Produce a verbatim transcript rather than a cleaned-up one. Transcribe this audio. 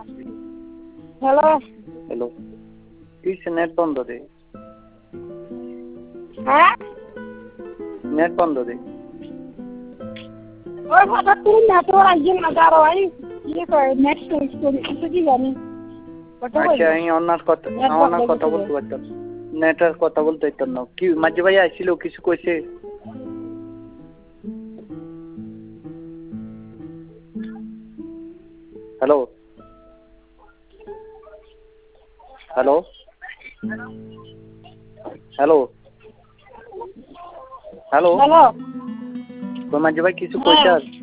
hello hello কি net বন্ধ দে হ্যাঁ নেট বন্ধ দে ওই কথা তুই না তোর একজন না যারো ভাই ইয়ে করে নেক্সট স্টোরি কিছু কি জানি আচ্ছা আমি অন্যার কথা অন্যার কথা বলতে পারতাম নেটের কথা বলতে পারতাম না কি মাঝে ভাই আসছিল কিছু কইছে hello hello hello hello hello তো মাঝে ভাই কিছু কইছে